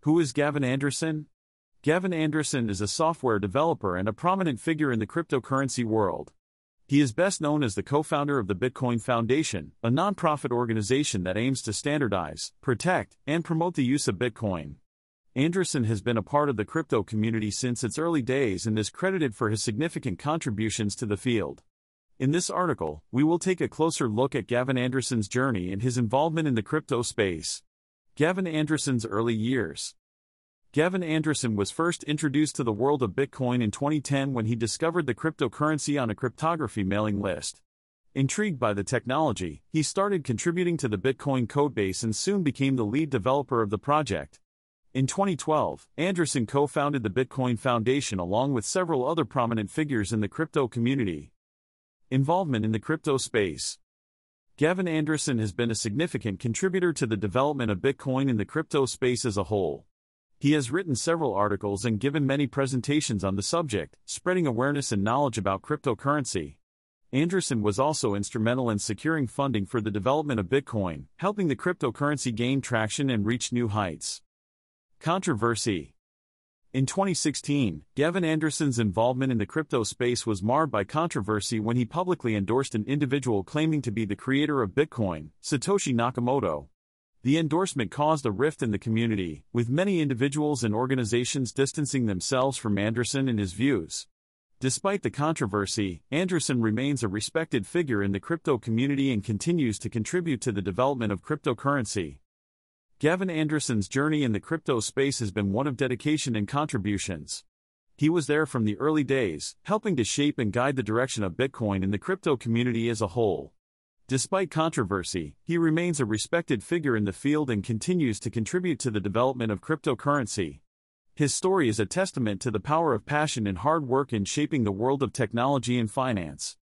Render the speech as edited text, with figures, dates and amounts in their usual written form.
Who is Gavin Andresen? Gavin Andresen is a software developer and a prominent figure in the cryptocurrency world. He is best known as the co-founder of the Bitcoin Foundation, a non-profit organization that aims to standardize, protect, and promote the use of Bitcoin. Andresen has been a part of the crypto community since its early days and is credited for his significant contributions to the field. In this article, we will take a closer look at Gavin Andresen's journey and his involvement in the crypto space. Gavin Andresen's early years. Gavin Andresen was first introduced to the world of Bitcoin in 2010 when he discovered the cryptocurrency on a cryptography mailing list. Intrigued by the technology, he started contributing to the Bitcoin codebase and soon became the lead developer of the project. In 2012, Andresen co-founded the Bitcoin Foundation along with several other prominent figures in the crypto community. Involvement in the crypto space. Gavin Andresen has been a significant contributor to the development of Bitcoin in the crypto space as a whole. He has written several articles and given many presentations on the subject, spreading awareness and knowledge about cryptocurrency. Andresen was also instrumental in securing funding for the development of Bitcoin, helping the cryptocurrency gain traction and reach new heights. Controversy. In 2016, Gavin Andresen's involvement in the crypto space was marred by controversy when he publicly endorsed an individual claiming to be the creator of Bitcoin, Satoshi Nakamoto. The endorsement caused a rift in the community, with many individuals and organizations distancing themselves from Andresen and his views. Despite the controversy, Andresen remains a respected figure in the crypto community and continues to contribute to the development of cryptocurrency. Gavin Andresen's journey in the crypto space has been one of dedication and contributions. He was there from the early days, helping to shape and guide the direction of Bitcoin in the crypto community as a whole. Despite controversy, he remains a respected figure in the field and continues to contribute to the development of cryptocurrency. His story is a testament to the power of passion and hard work in shaping the world of technology and finance.